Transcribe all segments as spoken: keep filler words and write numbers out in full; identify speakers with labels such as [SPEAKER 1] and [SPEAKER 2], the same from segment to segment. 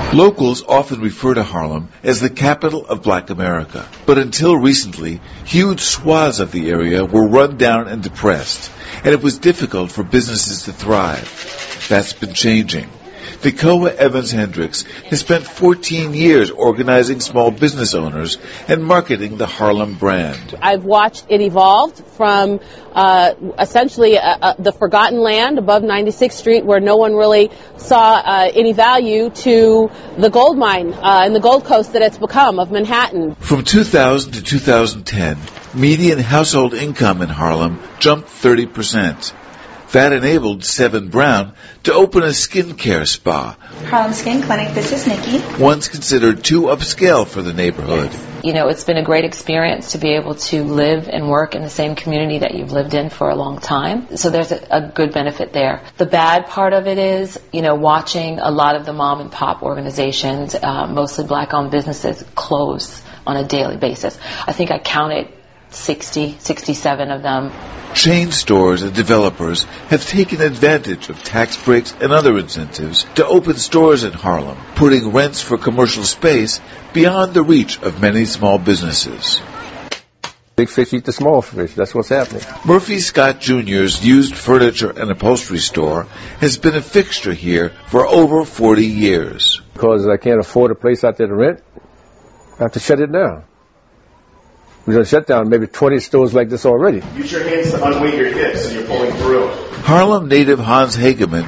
[SPEAKER 1] Locals often refer to Harlem as the capital of Black America. But until recently, huge swaths of the area were run down and depressed, and it was difficult for businesses to thrive. That's been changing. Nicoa Evans Hendricks has spent fourteen years organizing small business owners and marketing the Harlem brand.
[SPEAKER 2] I've watched it evolve from uh, essentially uh, uh, the forgotten land above ninety-sixth Street, where no one really saw uh, any value, to the gold mine uh, and the Gold Coast that it's become of Manhattan.
[SPEAKER 1] From two thousand to two thousand ten, median household income in Harlem jumped thirty percent. That enabled Seven Brown to open a skincare spa.
[SPEAKER 3] Harlem Skin Clinic, this is Nikki.
[SPEAKER 1] Once considered too upscale for the neighborhood.
[SPEAKER 4] You know, it's been a great experience to be able to live and work in the same community that you've lived in for a long time. So there's a, a good benefit there. The bad part of it is, you know, watching a lot of the mom and pop organizations, uh, mostly black-owned businesses, close on a daily basis. I think I counted sixty, sixty-seven of them.
[SPEAKER 1] Chain stores and developers have taken advantage of tax breaks and other incentives to open stores in Harlem, putting rents for commercial space beyond the reach of many small businesses.
[SPEAKER 5] Big fish eat the small fish. That's what's happening.
[SPEAKER 1] Murphy Scott Junior's used furniture and upholstery store has been a fixture here for over forty years.
[SPEAKER 5] Because I can't afford a place out there to rent, I have to shut it down. We're going to shut down maybe twenty stores like this already.
[SPEAKER 6] Use your hands to unweight your hips so you're pulling through.
[SPEAKER 1] Harlem native Hans Hageman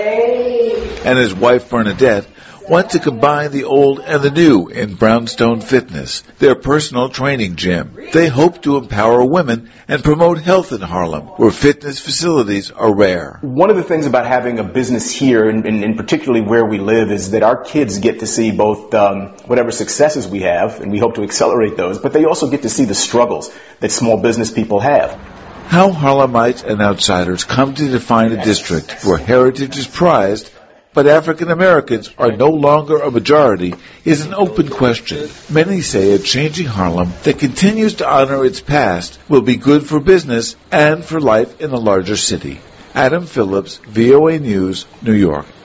[SPEAKER 1] and his wife Bernadette want to combine the old and the new in Brownstone Fitness, their personal training gym. They hope to empower women and promote health in Harlem, where fitness facilities are rare.
[SPEAKER 6] One of the things about having a business here, and, and, and particularly where we live, is that our kids get to see both um, whatever successes we have, and we hope to accelerate those, but they also get to see the struggles that small business people have.
[SPEAKER 1] How Harlemites and outsiders come to define a district where heritage is prized but African Americans are no longer a majority is an open question. Many say a changing Harlem that continues to honor its past will be good for business and for life in a larger city. Adam Phillips, V O A News, New York.